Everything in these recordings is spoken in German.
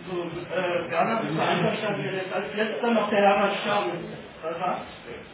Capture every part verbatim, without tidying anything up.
So, äh, Werner, bist du einverstanden, wenn jetzt als letzter noch der Hermann Stern was sagt?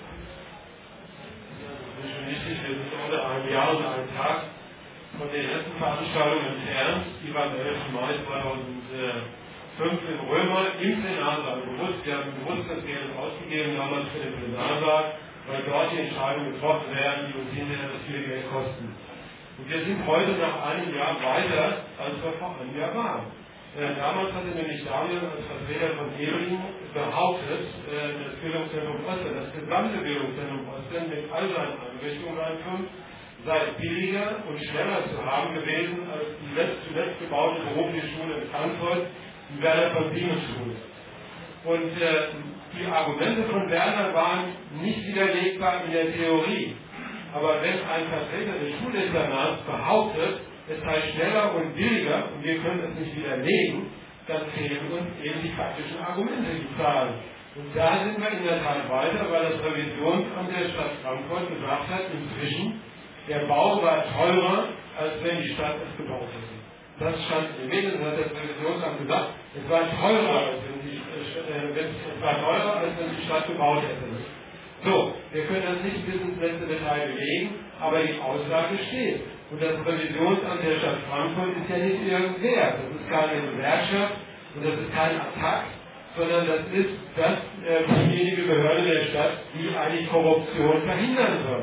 Das ist schon wichtig, wir sind unter einem Jahr und einem Tag von der ersten Veranstaltung entfernt, die war am elften Mai zweitausendfünf in Römer im Plenarsaal bewusst. Wir haben bewusst das Geld ausgegeben, damals für den Plenarsaal, weil dort die Entscheidungen getroffen werden, die uns hinterher das viel Geld kosten. Und wir sind heute nach einem Jahr weiter, als wir vor einem Jahr waren. Äh, damals hatte nämlich Daniel als Vertreter von Ehring behauptet, äh, das Bildungszentrum Osten, das gesamte Bildungszentrum Osten mit all seinen Einrichtungen reinkommt, sei billiger und schneller zu haben gewesen als die letzt, zuletzt gebaute berufliche Schule in Frankfurt, die Werner von Siemens Schule. Und äh, die Argumente von Werner waren nicht widerlegbar in der Theorie. Aber wenn ein Vertreter des Schuldezernats behauptet, es sei schneller und billiger und wir können es nicht widerlegen, dann fehlen uns eben die faktischen Argumente, die Zahlen. Und da sind wir in der Tat weiter, weil das Revisionsamt der Stadt Frankfurt gesagt hat, inzwischen, der Bau war teurer, als wenn die Stadt es gebaut hätte. Das stand in den Medien, das hat das Revisionsamt gesagt, es war teurer, als wenn die, äh, wenn, es war teurer, als wenn die Stadt gebaut hätte. So, wir können das nicht bis ins letzte Detail belegen, aber die Aussage steht. Und das Revisionsamt der Stadt Frankfurt ist ja nicht irgendwer. Das ist keine Gewerkschaft und das ist kein Attack, sondern das ist das, äh, diejenige Behörde der Stadt, die eigentlich Korruption verhindern soll.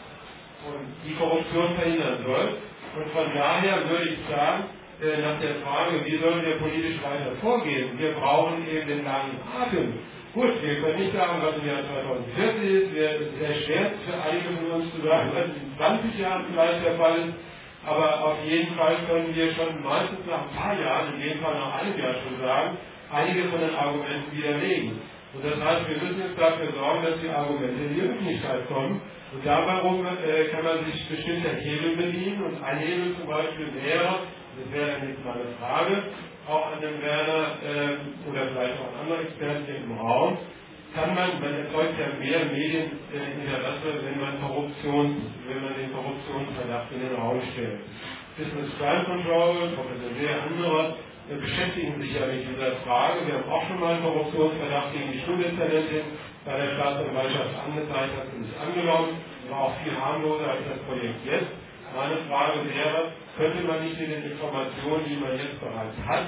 Und die Korruption verhindern soll. Und von daher würde ich sagen, äh, nach der Frage, wie sollen wir politisch weiter vorgehen, wir brauchen eben den langen Atem. Gut, wir können nicht sagen, was im Jahr zweitausendvierzig ist. Es ist sehr schwer für einige von uns zu sagen, was in zwanzig Jahren vielleicht der Fall ist. Aber auf jeden Fall können wir schon meistens nach ein paar Jahren, in jedem Fall nach einem Jahr schon sagen, einige von den Argumenten widerlegen. Und das heißt, wir müssen jetzt dafür sorgen, dass die Argumente in die Öffentlichkeit kommen. Und dabei äh, kann man sich bestimmter Hebel bedienen. Und ein Hebel zum Beispiel wäre, das wäre dann jetzt mal eine Frage, auch an den Werner äh, oder vielleicht auch an andere Experten im Raum, kann man, man erzeugt ja mehr Medieninteresse, wenn man Korruption, wenn man den Korruptionsverdacht in den Raum stellt. Business Crime Control, Professor Seher, andere äh, beschäftigen sich ja mit dieser Frage. Wir haben auch schon mal einen Korruptionsverdacht gegen die Schuldezernentin bei der Staatsanwaltschaft angezeigt, hat sie nicht angenommen, war auch viel harmloser als das Projekt jetzt. Meine Frage wäre, könnte man nicht in den Informationen, die man jetzt bereits hat,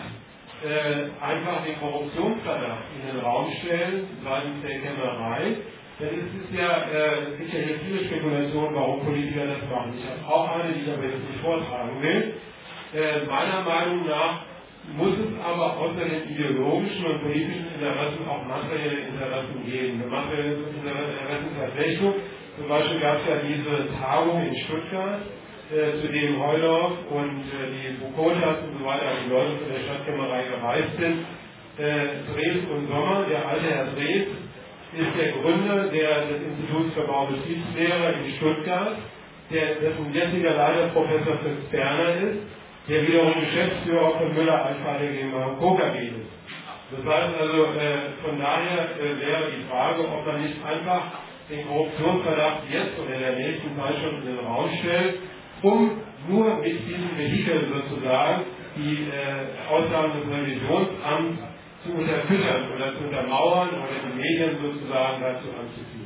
äh, einfach den Korruptionsverdacht in den Raum stellen, seitens der Kämmerei? Denn es ist ja, äh, es gibt ja hier viele Spekulationen, warum Politiker das machen. Ich habe auch eine, die ich aber jetzt nicht vortragen will. Äh, meiner Meinung nach muss es aber außer den ideologischen und politischen Interessen auch materielle Interessen geben. Eine materielle Interessenverflechtung. Zum Beispiel gab es ja diese Tagung in Stuttgart, Äh, zu dem Heudorf und äh, die Bukotas und so weiter, die Leute von der Stadtkämmerei gereist sind. Äh, Drees und Sommer, der alte Herr Drees, ist der Gründer der, des Instituts für Baubetriebslehre in Stuttgart, der, dessen jetziger Leiter Professor Fritz Berner ist, der wiederum Geschäftsführer von Müller Alpha GmbH und Co. K G ist. Das heißt also, äh, von daher äh, wäre die Frage, ob man nicht einfach den Korruptionsverdacht jetzt oder in der nächsten Zeit schon in den Raum stellt, um nur mit diesem Vehikel sozusagen die äh, Aussagen des Revisionsamts zu unterfüttern oder zu untermauern oder die Medien sozusagen dazu anzuziehen.